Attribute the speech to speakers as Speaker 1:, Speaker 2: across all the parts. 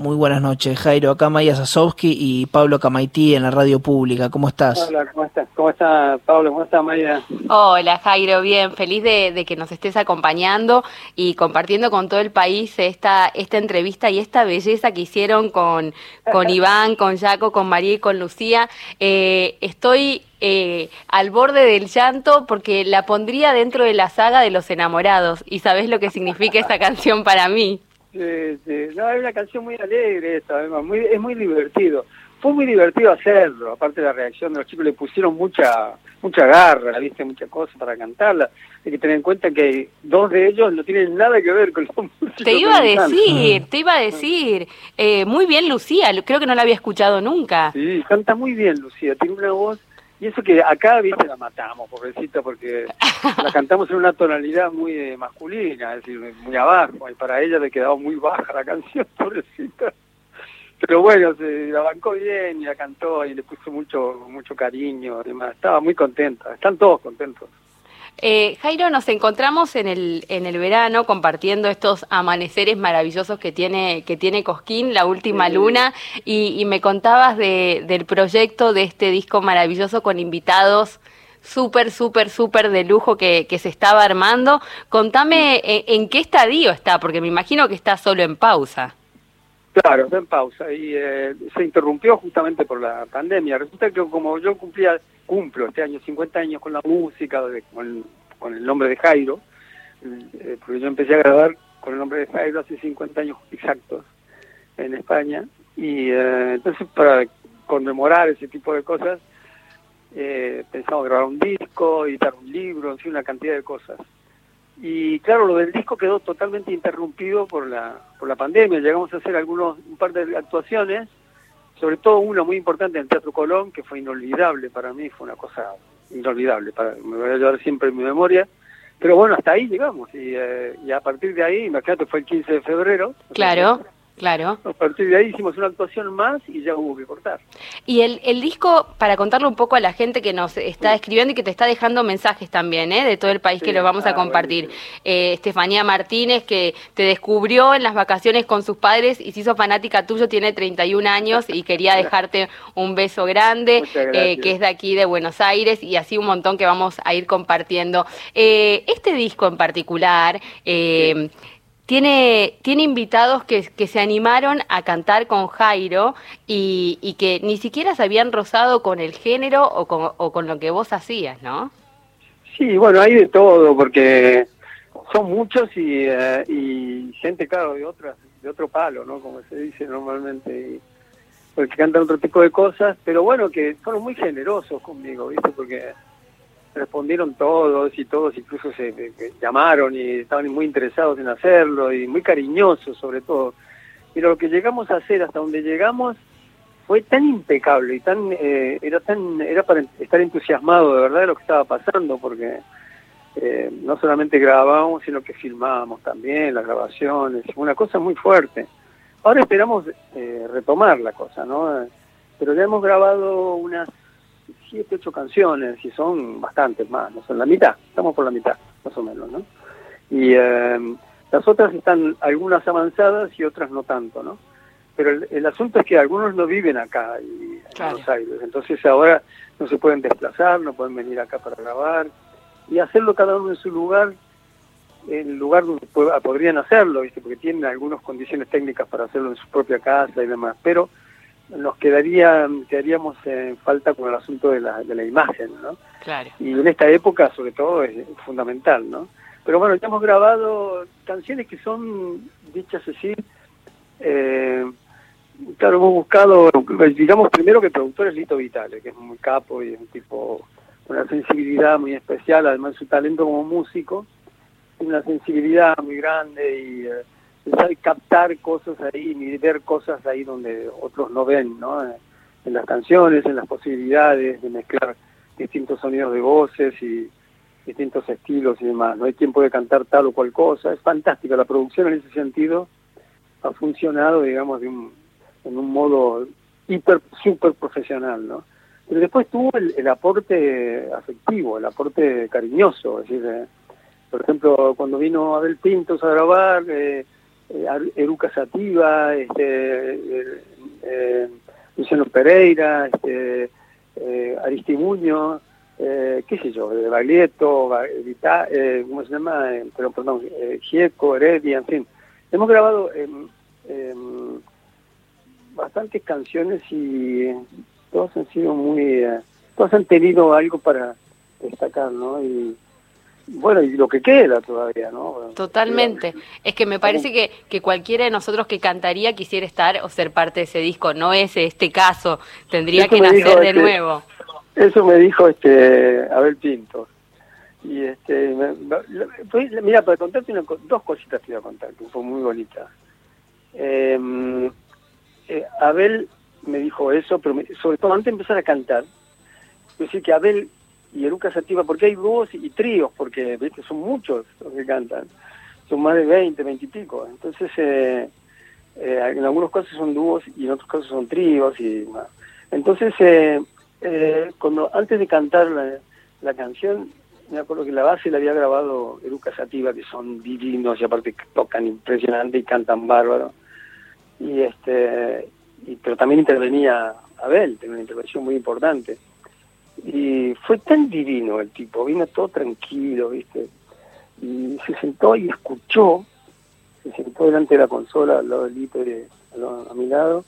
Speaker 1: Muy buenas noches, Jairo. Acá Maya Sasovsky y Pablo Camaití en la radio pública. ¿Cómo estás?
Speaker 2: Hola, ¿cómo estás? ¿Cómo está Pablo? ¿Cómo está Maya?
Speaker 3: Hola Jairo, bien, feliz de que nos estés acompañando y compartiendo con todo el país esta entrevista y esta belleza que hicieron con Iván, con Jaco, con María y con Lucía. Estoy al borde del llanto porque la pondría dentro de la saga de Los Enamorados y sabés lo que significa esta canción para mí.
Speaker 2: Sí, sí. No, es una canción muy alegre esta, además, es muy divertido. Fue muy divertido hacerlo, aparte de la reacción de los chicos, le pusieron mucha garra, viste, mucha cosa para cantarla. Hay que tener en cuenta que dos de ellos no tienen nada que ver con los músicos.
Speaker 3: Te iba a decir, muy bien Lucía, creo que no la había escuchado nunca.
Speaker 2: Sí, canta muy bien Lucía, tiene una voz, y eso que acá, viste, la matamos, pobrecita, porque la cantamos en una tonalidad muy masculina, es decir, muy abajo, y para ella le quedaba muy baja la canción, pobrecita. Pero bueno, se la bancó bien y la cantó y le puso mucho cariño, además, estaba muy contenta, están todos contentos.
Speaker 3: Jairo, nos encontramos en el verano compartiendo estos amaneceres maravillosos que tiene Cosquín, la última luna, y me contabas del proyecto de este disco maravilloso con invitados súper de lujo que se estaba armando. Contame en qué estadio está, porque me imagino que está solo en pausa.
Speaker 2: Claro, está en pausa y se interrumpió justamente por la pandemia. Resulta que como yo cumplo este año 50 años con la música, con el nombre de Jairo, porque yo empecé a grabar con el nombre de Jairo hace 50 años exactos en España, y entonces para conmemorar ese tipo de cosas, pensamos grabar un disco, editar un libro, en fin, una cantidad de cosas. Y claro, lo del disco quedó totalmente interrumpido por la pandemia. Llegamos a hacer un par de actuaciones, sobre todo una muy importante en el Teatro Colón, que fue inolvidable para mí, fue una cosa inolvidable, me voy a llevar siempre en mi memoria. Pero bueno, hasta ahí llegamos, y a partir de ahí, imagínate, fue el 15 de febrero.
Speaker 3: Claro. Claro.
Speaker 2: A partir de ahí hicimos una actuación más y ya hubo que cortar.
Speaker 3: Y el disco, para contarle un poco a la gente que nos está escribiendo y que te está dejando mensajes también, de todo el país, que los vamos a compartir. Estefanía Martínez, que te descubrió en las vacaciones con sus padres y se hizo fanática tuyo, tiene 31 años y quería dejarte un beso grande, que es de aquí de Buenos Aires, y así un montón que vamos a ir compartiendo. Este disco en particular... Tiene invitados que se animaron a cantar con Jairo y que ni siquiera se habían rozado con el género o con lo que vos hacías, ¿no?
Speaker 2: Sí, bueno, hay de todo, porque son muchos y gente, claro, de otro palo, ¿no? Como se dice normalmente, porque cantan otro tipo de cosas, pero bueno, que fueron muy generosos conmigo, ¿viste? Porque respondieron todos incluso se llamaron y estaban muy interesados en hacerlo y muy cariñosos sobre todo. Pero lo que llegamos a hacer, hasta donde llegamos, fue tan impecable y era para estar entusiasmado de verdad de lo que estaba pasando, porque no solamente grabábamos, sino que filmábamos también las grabaciones, una cosa muy fuerte. Ahora esperamos retomar la cosa, ¿no? Pero ya hemos grabado unas 7, 8 canciones, y son bastantes más, no son la mitad, estamos por la mitad, más o menos, ¿no? Y las otras están algunas avanzadas y otras no tanto, ¿no? Pero el asunto es que algunos no viven acá en Buenos Aires, entonces ahora no se pueden desplazar, no pueden venir acá para grabar, y hacerlo cada uno en su lugar, en el lugar donde podrían hacerlo, ¿viste? Porque tienen algunas condiciones técnicas para hacerlo en su propia casa y demás, pero nos quedaríamos en falta con el asunto de la imagen, ¿no?
Speaker 3: Claro.
Speaker 2: Y en esta época, sobre todo, es fundamental, ¿no? Pero bueno, ya hemos grabado canciones que son dichas así. Claro, hemos buscado, digamos, primero que el productor es Lito Vitale, que es muy capo y es un tipo con una sensibilidad muy especial, además su talento como músico, tiene una sensibilidad muy grande y sabe captar cosas ahí y ver cosas ahí donde otros no ven, ¿no? En las canciones, en las posibilidades de mezclar distintos sonidos de voces y distintos estilos y demás. No hay quien puede cantar tal o cual cosa. Es fantástica la producción en ese sentido. Ha funcionado, digamos, en un modo súper profesional, ¿no? Pero después tuvo el aporte afectivo, el aporte cariñoso. Es decir, por ejemplo, cuando vino Abel Pintos a grabar, Eruca Sativa, Luciano Pereira, Aristimuño, qué sé yo, Baglietto, ¿cómo se llama? Perdón, Gieco, Heredia, en fin. Hemos grabado bastantes canciones y todas han sido todas han tenido algo para destacar, ¿no? Y bueno, y lo que queda todavía, ¿no?
Speaker 3: Totalmente. Es que me parece que cualquiera de nosotros que cantaría quisiera estar o ser parte de ese disco. No es este caso. Tendría que nacer de nuevo.
Speaker 2: Eso me dijo Abel Pinto. Y mira, para contarte dos cositas te voy a contar, que fue muy bonita. Abel me dijo eso, pero sobre todo antes de empezar a cantar, es decir, que Abel y Eruca Sativa, porque hay dúos y tríos, porque ¿viste? Son muchos los que cantan, son más de 20 y pico, entonces en algunos casos son dúos y en otros casos son tríos y más. Entonces antes de cantar la canción, me acuerdo que la base la había grabado Eruca Sativa, que son divinos y aparte tocan impresionante y cantan bárbaro, pero también intervenía Abel, tenía una intervención muy importante. Y fue tan divino el tipo, vino todo tranquilo, ¿viste? Y se sentó y escuchó, se sentó delante de la consola, al lado del Lito, a mi lado,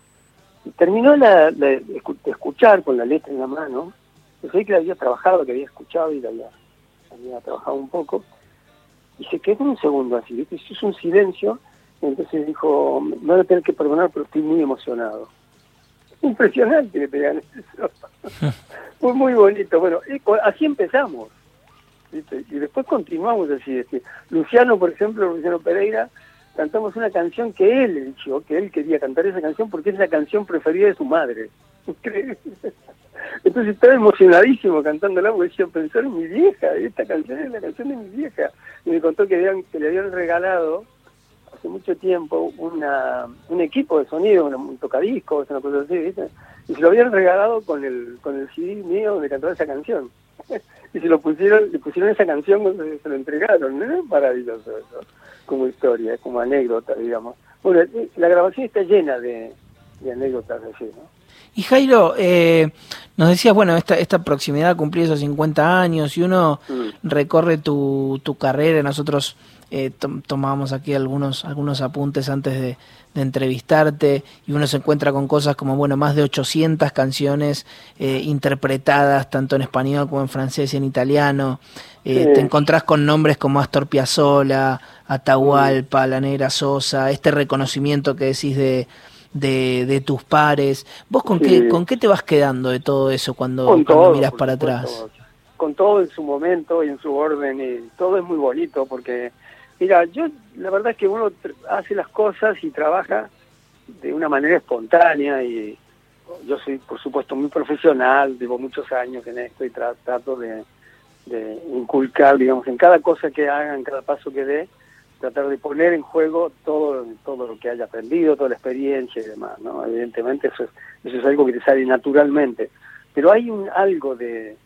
Speaker 2: y terminó de escuchar con la letra en la mano. Yo sé que la había trabajado, que había escuchado y la había trabajado un poco, y se quedó un segundo así, ¿viste? Hizo un silencio, y entonces dijo, me van a tener que perdonar, pero estoy muy emocionado. Impresionante que te digan eso. Fue muy bonito. Bueno, así empezamos, ¿viste? Y después continuamos así. Luciano, por ejemplo, Luciano Pereira, cantamos una canción que él eligió, que él quería cantar esa canción porque es la canción preferida de su madre. Increíble. Entonces estaba emocionadísimo cantándola porque decía, pensar en mi vieja, esta canción es la canción de mi vieja. Y me contó que le habían regalado hace mucho tiempo un equipo de sonido, un tocadiscos, una cosa así, ¿viste? Y se lo habían regalado con el CD mío donde cantaba esa canción. Y le pusieron esa canción cuando se lo entregaron, ¿no? Es maravilloso eso, como historia, como anécdota, digamos. Bueno, la grabación está llena de anécdotas así, ¿no?
Speaker 1: Y Jairo, nos decías, bueno, esta proximidad a cumplir esos 50 años y uno recorre tu carrera. Nosotros tomábamos aquí algunos apuntes antes de entrevistarte y uno se encuentra con cosas como, bueno, más de 800 canciones interpretadas tanto en español como en francés y en italiano. Te encontrás con nombres como Astor Piazzolla, Atahualpa, La Negra Sosa, este reconocimiento que decís de tus pares. ¿Vos con qué te vas quedando de todo eso cuando mirás para atrás?
Speaker 2: Con todo en su momento y en su orden, y todo es muy bonito porque, mira, la verdad es que uno hace las cosas y trabaja de una manera espontánea y yo soy, por supuesto, muy profesional, llevo muchos años en esto y trato de inculcar, digamos, en cada cosa que haga, en cada paso que dé, tratar de poner en juego todo lo que haya aprendido, toda la experiencia y demás, ¿no? Evidentemente eso es algo que te sale naturalmente, pero hay algo de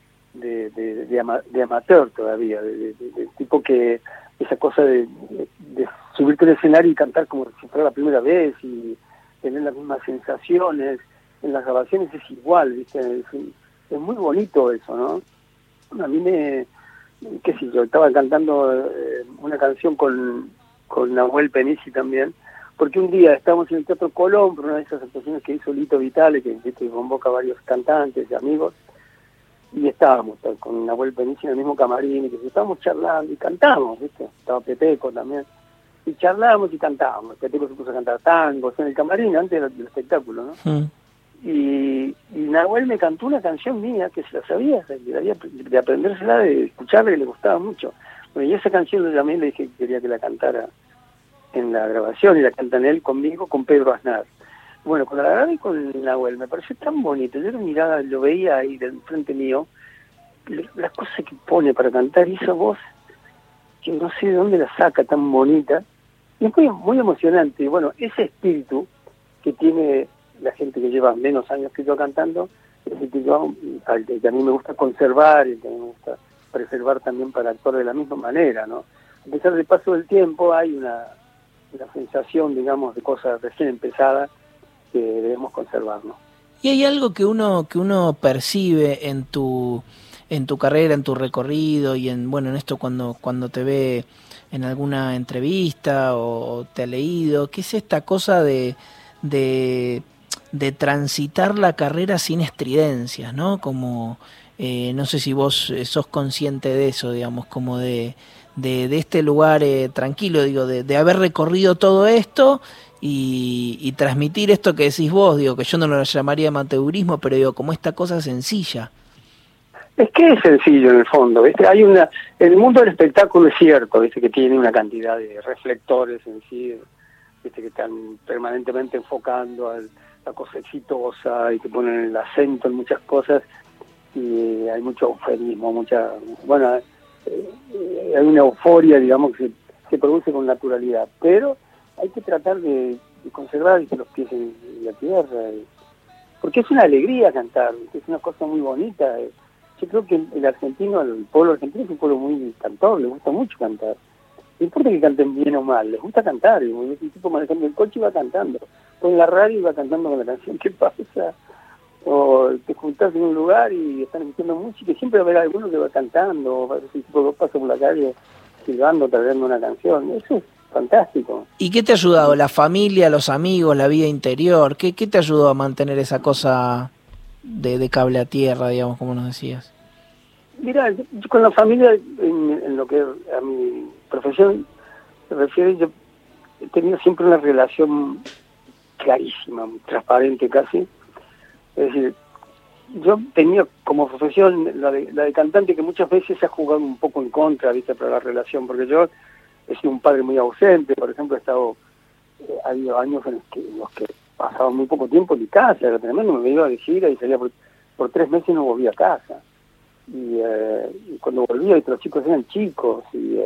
Speaker 2: amateur todavía, de tipo que esa cosa de subirte al escenario y cantar como si fuera la primera vez y tener las mismas sensaciones en las grabaciones es igual, ¿viste? Es muy bonito eso, ¿no? A mí qué sé yo, estaba cantando una canción con Nahuel Penisi también, porque un día estábamos en el Teatro Colón por una de esas actuaciones que hizo Lito Vitale, que convoca a varios cantantes y amigos, y estábamos con Nahuel Penisi en el mismo camarín, y estábamos charlando y cantamos, ¿viste? Estaba Peteco también, y charlábamos y cantábamos. Peteco se puso a cantar tangos en el camarín antes del espectáculo, ¿no? Y Nahuel me cantó una canción mía que se la sabía, de aprendérsela, de escucharla, que le gustaba mucho. Bueno, y esa canción yo también le dije que quería que la cantara en la grabación, y la cantan él conmigo, con Pedro Aznar. Bueno, cuando la grabé con Nahuel me pareció tan bonito, yo lo veía ahí del frente mío, las cosas que pone para cantar, y esa voz que no sé de dónde la saca tan bonita, y es muy, muy emocionante. Y bueno, ese espíritu que tiene la gente que lleva menos años que yo cantando, es el que a mí me gusta conservar y que a mí me gusta preservar también para actuar de la misma manera, ¿no? A pesar del paso del tiempo hay la sensación, digamos, de cosas recién empezadas que debemos conservar, ¿no?
Speaker 1: ¿Y hay algo que uno percibe en tu carrera, en tu recorrido y en esto cuando te ve en alguna entrevista o te ha leído, que es esta cosa de transitar la carrera sin estridencias, ¿no? Como no sé si vos sos consciente de eso, digamos, como de este lugar tranquilo, digo, de haber recorrido todo esto y transmitir esto que decís vos, digo, que yo no lo llamaría amateurismo, pero digo, como esta cosa sencilla.
Speaker 2: Es que es sencillo en el fondo, ¿viste? El mundo del espectáculo es cierto, ¿viste? Que tiene una cantidad de reflectores en sí, ¿viste? Que están permanentemente enfocando a la cosa exitosa y que ponen el acento en muchas cosas, y hay mucho eufemismo, hay una euforia, digamos, que se produce con naturalidad, pero hay que tratar de conservar los pies en la tierra, porque es una alegría cantar, es una cosa muy bonita. Yo creo que el argentino, el pueblo argentino es un pueblo muy cantor, le gusta mucho cantar. No importa que canten bien o mal, les gusta cantar. Es un tipo manejando el coche y va cantando. O en la radio y va cantando con la canción que pasa. O te juntás en un lugar y están escuchando música y siempre va a haber alguno que va cantando. O un tipo que pasa por la calle silbando, trayendo una canción. Eso es fantástico.
Speaker 1: ¿Y qué te ha ayudado? ¿La familia, los amigos, la vida interior? ¿Qué te ayudó a mantener esa cosa de cable a tierra, digamos, como nos decías?
Speaker 2: Mira, yo con la familia, en lo que a mi profesión se refiere, yo he tenido siempre una relación clarísima, transparente casi. Es decir, yo tenía como profesión la de cantante, que muchas veces se ha jugado un poco en contra, ¿viste?, para la relación, porque yo he sido un padre muy ausente. Por ejemplo, ha habido años en los que pasaba muy poco tiempo en mi casa, era tremendo, me iba de gira y salía por 3 meses y no volvía a casa. Y cuando volvía, los chicos eran chicos, y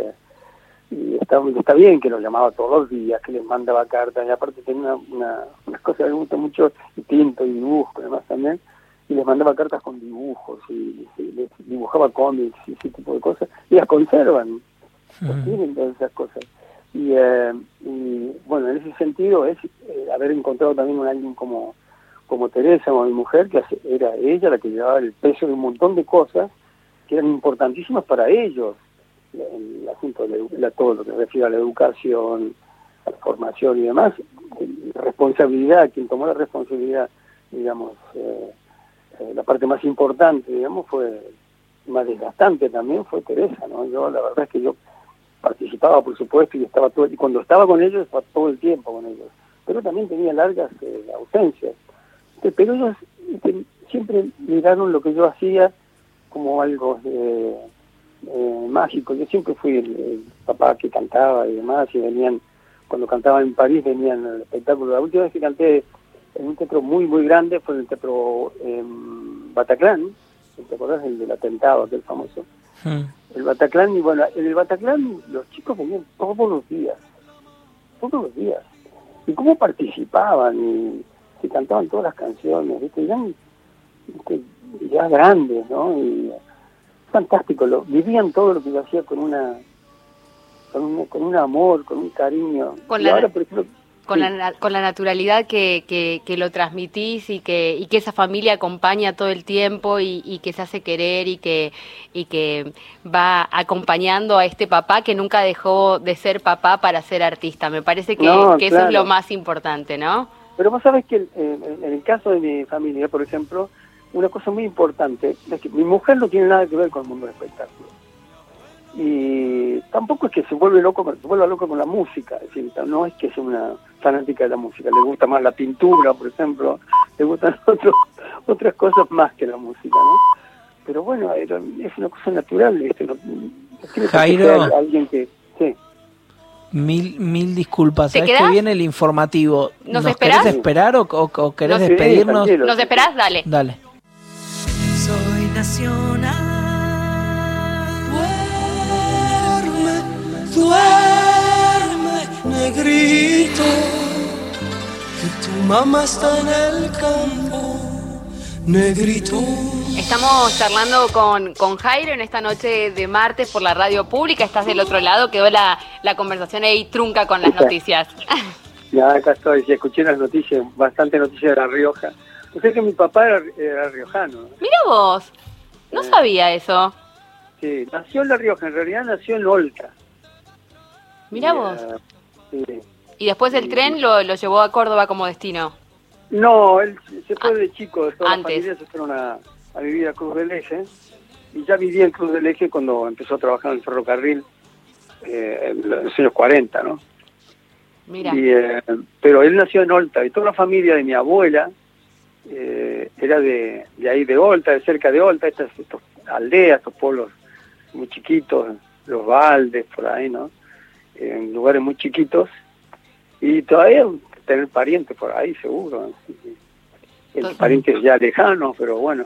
Speaker 2: está bien que los llamaba todos los días, que les mandaba cartas, y aparte tenía unas cosas que me gustan mucho, y pinto y dibujo, además también, y les mandaba cartas con dibujos, y les dibujaba cómics y ese tipo de cosas, y las conservan, tienen todas esas cosas. Y bueno, en ese sentido es haber encontrado también a alguien como Teresa, como mi mujer, que era ella la que llevaba el peso de un montón de cosas que eran importantísimas para ellos. El asunto de todo lo que refiere a la educación, a la formación y demás. La responsabilidad, quien tomó la responsabilidad, digamos, la parte más importante, digamos, más desgastante también, fue Teresa, ¿no? Yo, la verdad es que yo participaba, por supuesto, y cuando estaba con ellos, estaba todo el tiempo con ellos, pero también tenía largas ausencias. Pero ellos siempre miraron lo que yo hacía como algo mágico. Yo siempre fui el papá que cantaba y demás, y cuando cantaba en París, venían al espectáculo. La última vez que canté en un teatro muy, muy grande fue en el teatro Bataclan, ¿te acordás? El del atentado, aquel famoso. El Bataclan, y bueno, en el Bataclan los chicos venían todos los días. Y cómo participaban, y se cantaban todas las canciones, ¿viste? Ya grandes, ¿no? Y fantástico, vivían todo lo que yo hacía con un amor, con un cariño. Ahora, por ejemplo,
Speaker 3: con la naturalidad que lo transmitís, y que esa familia acompaña todo el tiempo, y que se hace querer, y que va acompañando a este papá que nunca dejó de ser papá para ser artista. Me parece que eso es lo más importante, ¿no?
Speaker 2: Pero vos sabés que en el caso de mi familia, por ejemplo, una cosa muy importante es que mi mujer no tiene nada que ver con el mundo del espectáculo. Y tampoco es que se vuelva loco con la música, es decir, no es que sea una fanática de la música, le gusta más la pintura, por ejemplo, le gustan otras cosas más que la música, ¿no? Pero bueno, es una cosa natural, ¿viste? No
Speaker 1: Jairo,
Speaker 2: alguien que... Sí.
Speaker 1: Mil disculpas. ¿Sabés
Speaker 3: quedás?
Speaker 1: que viene el informativo?
Speaker 3: ¿Nos
Speaker 1: querés esperar o querés despedirnos?
Speaker 2: Sí,
Speaker 3: ¿Nos esperás? Dale.
Speaker 1: Soy nacional.
Speaker 4: Duerme, negrito, que tu mamá está en el campo, negrito.
Speaker 3: Estamos charlando con Jairo en esta noche de martes por la radio pública. Estás del otro lado, quedó la conversación ahí trunca con las noticias.
Speaker 2: Ya acá estoy, si escuché las noticias, bastante noticias de La Rioja. Usted que mi papá era riojano.
Speaker 3: Mira vos, no sabía eso.
Speaker 2: Sí, nació en La Rioja, en realidad nació en Olca.
Speaker 3: Mira vos.
Speaker 2: Sí.
Speaker 3: Y después el tren lo llevó a Córdoba como destino.
Speaker 2: No, él se fue de chico, de toda la
Speaker 3: Antes.
Speaker 2: familia se fueron a vivir a Cruz del Eje, y ya vivía en Cruz del Eje cuando empezó a trabajar en el ferrocarril en los años 40, ¿no?
Speaker 3: Mira.
Speaker 2: Pero él nació en Olta, y toda la familia de mi abuela era de ahí de Olta, de cerca de Olta, estas aldeas, estos pueblos muy chiquitos, los Valdes, por ahí, ¿no? En lugares muy chiquitos, y todavía tener parientes por ahí, seguro, ¿no? Parientes ya lejanos, pero bueno,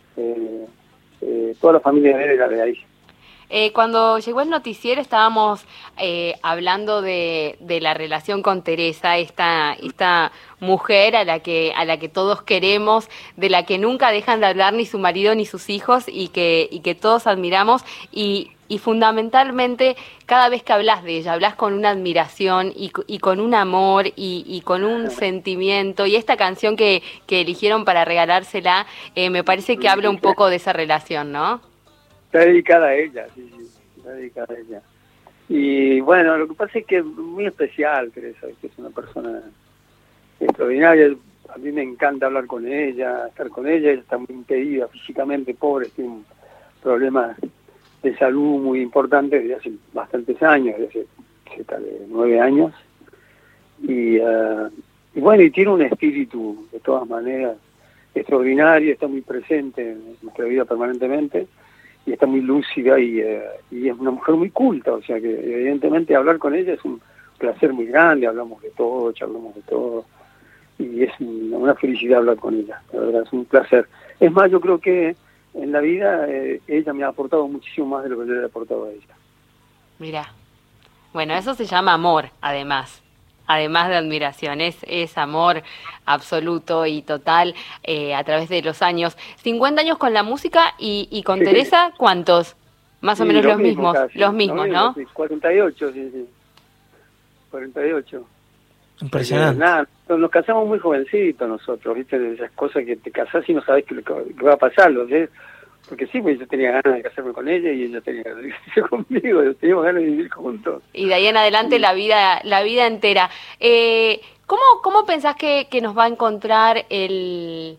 Speaker 2: toda la familia de él era de ahí.
Speaker 3: Cuando llegó el noticiero estábamos hablando de la relación con Teresa, esta mujer a la que todos queremos, de la que nunca dejan de hablar ni su marido ni sus hijos y que todos admiramos y fundamentalmente cada vez que hablas de ella, hablas con una admiración y con un amor y con un sentimiento, y esta canción que eligieron para regalársela me parece que habla un poco de esa relación, ¿no?
Speaker 2: Está dedicada a ella, sí, está dedicada a ella. Y bueno, lo que pasa es que es muy especial, Teresa, que es una persona extraordinaria. A mí me encanta hablar con ella, estar con ella. Ella está muy impedida físicamente, pobre, tiene un problema de salud muy importante desde hace bastantes años, desde hace cerca de 9 años. Y bueno, y tiene un espíritu, de todas maneras, extraordinario, está muy presente en nuestra vida permanentemente. Y está muy lúcida y es una mujer muy culta, o sea que evidentemente hablar con ella es un placer muy grande, hablamos de todo, charlamos de todo, y es una felicidad hablar con ella, la verdad es un placer. Es más, yo creo que en la vida ella me ha aportado muchísimo más de lo que yo le he aportado a ella.
Speaker 3: Mira, bueno, eso se llama amor, además de admiración, es amor absoluto y total a través de los años. 50 años con la música y con Teresa, ¿cuántos? Más o menos los mismos,
Speaker 2: casi,
Speaker 3: los mismos, ¿no?
Speaker 2: Sí, 48, sí. 48.
Speaker 1: Impresionante.
Speaker 2: Nada, nos casamos muy jovencitos nosotros, ¿viste? De esas cosas que te casás y no sabés qué va a pasar, ¿no? Porque sí, pues yo tenía ganas de casarme con ella y ella tenía ganas de casarse conmigo, teníamos ganas de vivir juntos.
Speaker 3: Y de ahí en adelante sí. la vida entera. ¿Cómo pensás que nos va a encontrar el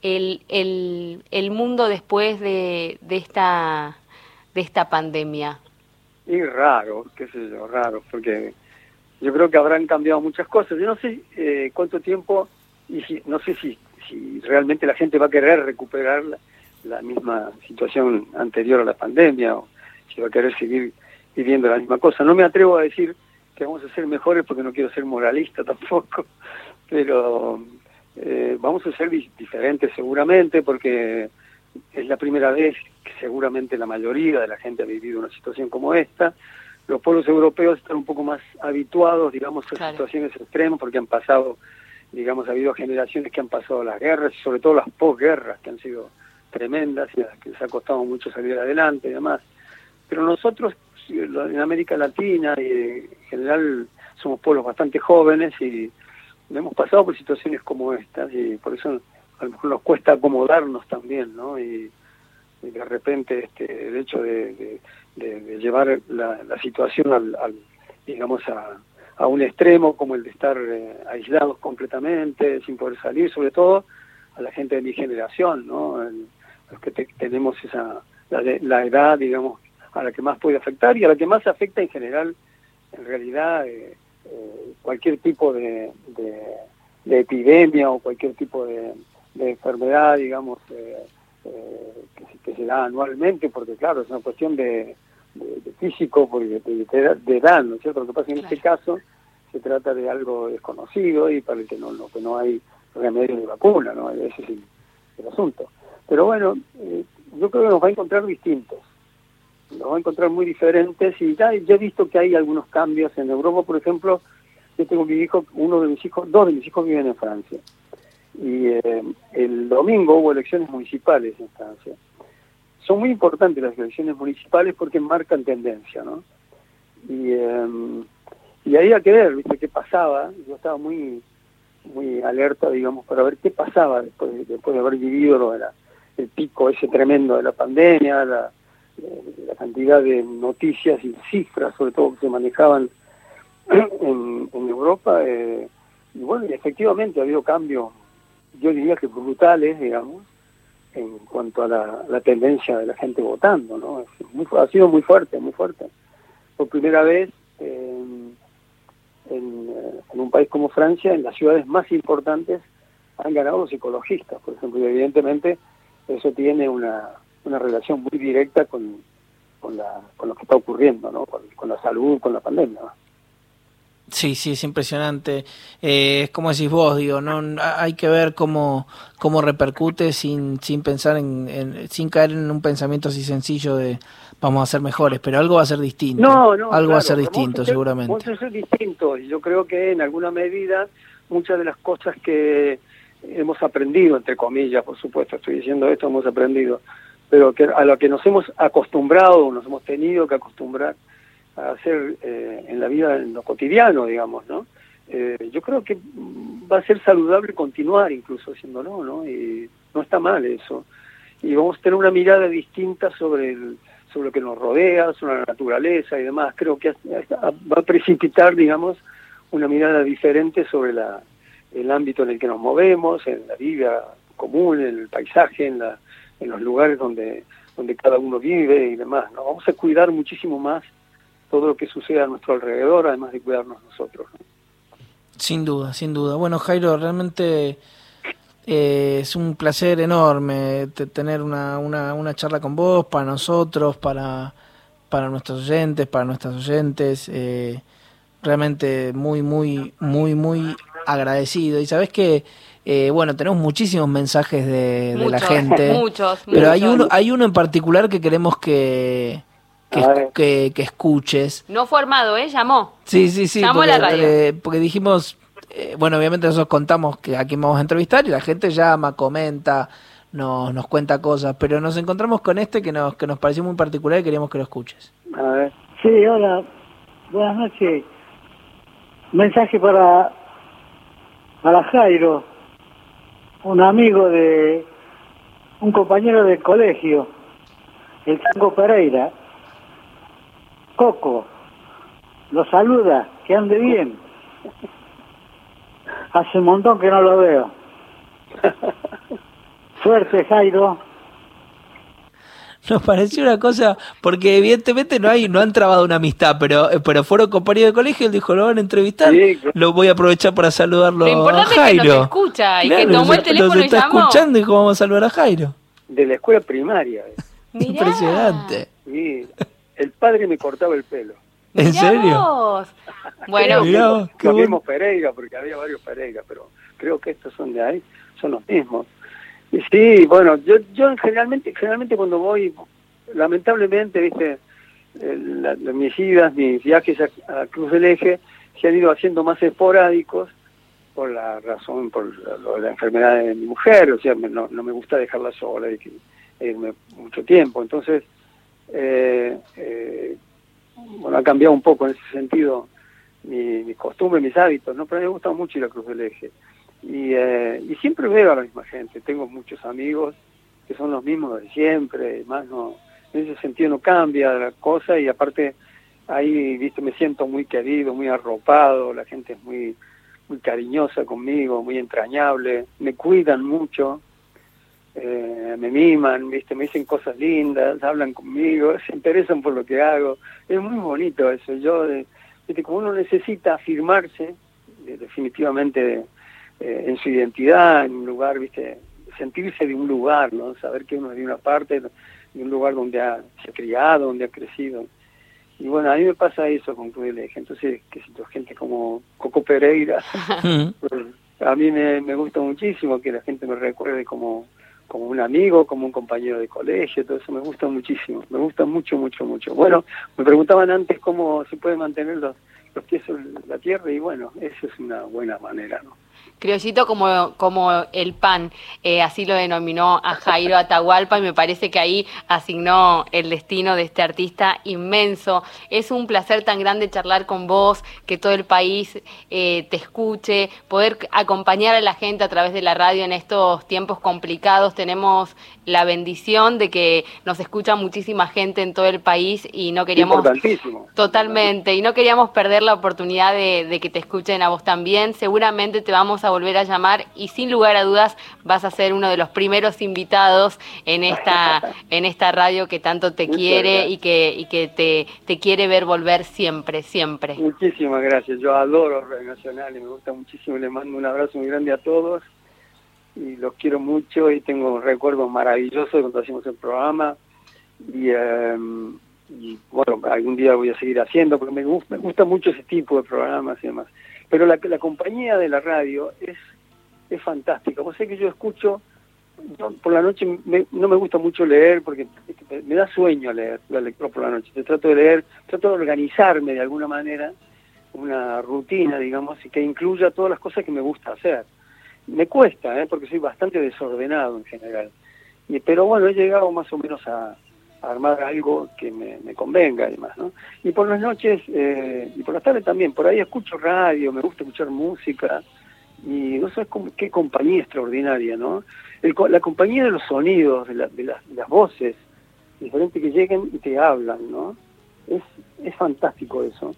Speaker 3: mundo después de esta pandemia?
Speaker 2: Y raro, qué sé yo, raro, porque yo creo que habrán cambiado muchas cosas. Yo no sé cuánto tiempo, y no sé si realmente la gente va a querer recuperar la misma situación anterior a la pandemia, o si va a querer seguir viviendo la misma cosa. No me atrevo a decir que vamos a ser mejores porque no quiero ser moralista tampoco, pero vamos a ser diferentes seguramente, porque es la primera vez que seguramente la mayoría de la gente ha vivido una situación como esta. Los pueblos europeos están un poco más habituados, digamos, a situaciones extremas, porque han pasado, digamos, ha habido generaciones que han pasado las guerras, y sobre todo las posguerras, que han sido tremendas y a las que les ha costado mucho salir adelante y demás. Pero nosotros, en América Latina y en general, somos pueblos bastante jóvenes y hemos pasado por situaciones como estas, y por eso a lo mejor nos cuesta acomodarnos también, ¿no? Y de repente el hecho de llevar la situación digamos a un extremo como el de estar aislados completamente, sin poder salir, sobre todo a la gente de mi generación, ¿no? Los que tenemos la edad, digamos, a la que más puede afectar y a la que más afecta en general, en realidad, cualquier tipo de epidemia o cualquier tipo de enfermedad, digamos, que se da anualmente, porque claro, es una cuestión de físico, porque de edad, ¿no es cierto? Lo que pasa en este caso se trata de algo desconocido y para el que no hay remedio ni vacuna, ¿no? Ese es el asunto. Pero bueno, yo creo que nos va a encontrar distintos, nos va a encontrar muy diferentes, y ya he visto que hay algunos cambios en Europa. Por ejemplo, yo tengo dos de mis hijos viven en Francia, y el domingo hubo elecciones municipales en Francia. Son muy importantes las elecciones municipales porque marcan tendencia, ¿no? Y ahí hay que ver, ¿viste?, qué pasaba. Yo estaba muy alerta, digamos, para ver qué pasaba después de haber vivido el pico ese tremendo de la pandemia, la cantidad de noticias y cifras, sobre todo, que se manejaban en Europa. Y bueno, y efectivamente ha habido cambios, yo diría que brutales, digamos, en cuanto a la tendencia de la gente votando, ¿no? Ha sido muy fuerte, muy fuerte. Por primera vez en un país como Francia, en las ciudades más importantes han ganado los ecologistas, por ejemplo, y evidentemente eso tiene una relación muy directa con lo que está ocurriendo, ¿no? Con la salud, con la pandemia, ¿no?
Speaker 1: Sí, sí, es impresionante. Es como decís vos, digo, no hay que ver cómo repercute sin pensar sin caer en un pensamiento así sencillo de vamos a ser mejores, pero algo va a ser distinto.
Speaker 2: No,
Speaker 1: algo
Speaker 2: claro,
Speaker 1: va a ser distinto, seguramente.
Speaker 2: Vamos a ser distintos, y yo creo que en alguna medida muchas de las cosas que hemos aprendido, entre comillas, por supuesto, estoy diciendo esto, hemos aprendido, pero que a lo que nos hemos acostumbrado, nos hemos tenido que acostumbrar a hacer en la vida, en lo cotidiano, digamos, ¿no? Yo creo que va a ser saludable continuar incluso haciéndolo, ¿no? Y no está mal eso. Y vamos a tener una mirada distinta sobre lo que nos rodea, sobre la naturaleza y demás. Creo que va a precipitar, digamos, una mirada diferente sobre el ámbito en el que nos movemos, en la vida común, en el paisaje, en los lugares donde cada uno vive y demás, ¿no? Vamos a cuidar muchísimo más todo lo que sucede a nuestro alrededor, además de cuidarnos nosotros, ¿no?
Speaker 1: Sin duda, sin duda. Bueno, Jairo, realmente es un placer enorme tener una charla con vos, para nosotros, para nuestros oyentes, para nuestras oyentes. Realmente muy agradecido. Y sabés que, bueno, tenemos muchísimos mensajes de la gente.
Speaker 3: Muchos.
Speaker 1: Pero hay uno en particular que queremos que escuches.
Speaker 3: No fue armado, ¿Llamó?
Speaker 1: Sí.
Speaker 3: Llamó
Speaker 1: Porque,
Speaker 3: a la radio.
Speaker 1: Porque dijimos, bueno, obviamente nosotros contamos a quién vamos a entrevistar y la gente llama, comenta, nos cuenta cosas, pero nos encontramos con que nos pareció muy particular y queríamos que lo escuches.
Speaker 2: A ver.
Speaker 5: Sí, hola, buenas noches. Mensaje para Jairo, un compañero del colegio, el Chango Pereira. Coco, lo saluda, que ande bien. Hace un montón que no lo veo. Suerte, Jairo.
Speaker 1: Nos pareció una cosa, porque evidentemente no han trabado una amistad, pero fueron compañeros de colegio, él dijo, lo van a entrevistar,
Speaker 2: sí, claro.
Speaker 1: Lo voy a aprovechar para saludarlo.
Speaker 3: Lo importante
Speaker 1: a Jairo.
Speaker 3: es que nos escucha y
Speaker 1: Claro,
Speaker 3: que tomó el teléfono
Speaker 1: nos
Speaker 3: y
Speaker 1: está
Speaker 3: llamó.
Speaker 1: escuchando y dijo, vamos a saludar a Jairo.
Speaker 2: De la escuela primaria.
Speaker 3: Mirá.
Speaker 1: Impresionante.
Speaker 2: Sí, el padre me cortaba el pelo.
Speaker 1: ¿En
Speaker 3: Mirá
Speaker 1: serio?
Speaker 3: vos. Bueno,
Speaker 1: Mirá vos, qué
Speaker 2: Los
Speaker 1: bueno.
Speaker 2: mismos Pereira, porque había varios Pereira, pero creo que estos son de ahí, son los mismos. Y sí, bueno, yo generalmente cuando voy, lamentablemente, viste, mis viajes a Cruz del Eje se han ido haciendo más esporádicos por la enfermedad de mi mujer, o sea, no me gusta dejarla sola y irme mucho tiempo, entonces bueno, ha cambiado un poco en ese sentido mis costumbres, mis hábitos, ¿no? Pero me gusta mucho ir a Cruz del Eje. Y siempre veo a la misma gente, tengo muchos amigos que son los mismos de siempre, más no, en ese sentido no cambia la cosa, y aparte ahí, viste, me siento muy querido, muy arropado, la gente es muy cariñosa conmigo, muy entrañable, me cuidan mucho, me miman, viste, me dicen cosas lindas, hablan conmigo, se interesan por lo que hago, es muy bonito eso. Viste, como uno necesita afirmarse definitivamente en su identidad, en un lugar, viste, sentirse de un lugar, ¿no? Saber que uno es de una parte, de un lugar donde se ha criado, donde ha crecido. Y bueno, a mí me pasa eso con Cruz del Eje. Entonces, que si gente como Coco Pereira, pues, a mí me gusta muchísimo que la gente me recuerde como un amigo, como un compañero de colegio, todo eso me gusta muchísimo, me gusta mucho. Bueno, me preguntaban antes cómo se puede mantener los pies sobre la tierra, y bueno, eso es una buena manera, ¿no?
Speaker 3: Criollito como el pan, así lo denominó a Jairo Atahualpa, y me parece que ahí asignó el destino de este artista inmenso. Es un placer tan grande charlar con vos, que todo el país te escuche, poder acompañar a la gente a través de la radio en estos tiempos complicados. Tenemos la bendición de que nos escucha muchísima gente en todo el país y no queríamos...
Speaker 2: Importantísimo.
Speaker 3: Totalmente, y no queríamos perder la oportunidad de que te escuchen a vos también. Seguramente te vamos a volver a llamar y sin lugar a dudas vas a ser uno de los primeros invitados en esta radio que tanto te quiere y que te quiere ver volver siempre, siempre.
Speaker 2: Muchísimas gracias, yo adoro Radio Nacional y me gusta muchísimo, les mando un abrazo muy grande a todos y los quiero mucho y tengo recuerdos maravillosos de cuando hacíamos el programa y bueno, algún día voy a seguir haciendo porque me gusta mucho ese tipo de programas y demás. Pero la compañía de la radio es fantástica. Vos sé que yo escucho, por la noche no me gusta mucho leer porque me da sueño leer por la noche. Trato de leer, trato de organizarme de alguna manera, una rutina, digamos, y que incluya todas las cosas que me gusta hacer. Me cuesta, porque soy bastante desordenado en general. Pero bueno, he llegado más o menos a armar algo que me convenga y demás, ¿no? Y por las noches, y por las tardes también, por ahí escucho radio, me gusta escuchar música, y no sabes qué compañía extraordinaria, ¿no? La compañía de los sonidos, de las voces, diferentes que lleguen y te hablan, ¿no? Es fantástico eso.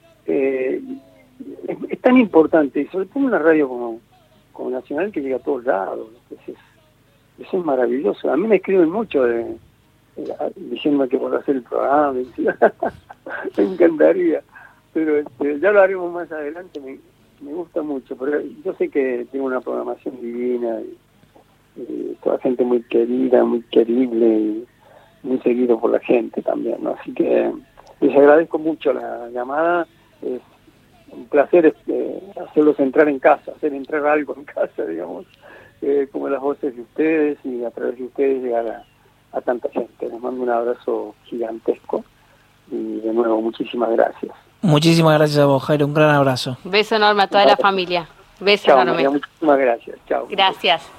Speaker 2: Es tan importante, y sobre todo una radio como Nacional que llega a todos lados, eso es maravilloso. A mí me escriben mucho diciéndome que por hacer el programa, me encantaría, pero ya lo haremos más adelante, me gusta mucho, pero yo sé que tengo una programación divina y toda gente muy querida, muy querible y muy seguido por la gente también, ¿no? Así que les agradezco mucho la llamada, es un placer hacerlos entrar en casa, hacer entrar algo en casa, digamos, como las voces de ustedes y a través de ustedes llegar a tanta gente. Les mando un abrazo gigantesco y de nuevo muchísimas gracias.
Speaker 1: Muchísimas gracias a vos, Jairo, un gran abrazo.
Speaker 3: Beso enorme a toda la familia. Beso
Speaker 2: Chao,
Speaker 3: enorme.
Speaker 2: María, muchísimas gracias. Chao.
Speaker 3: Gracias.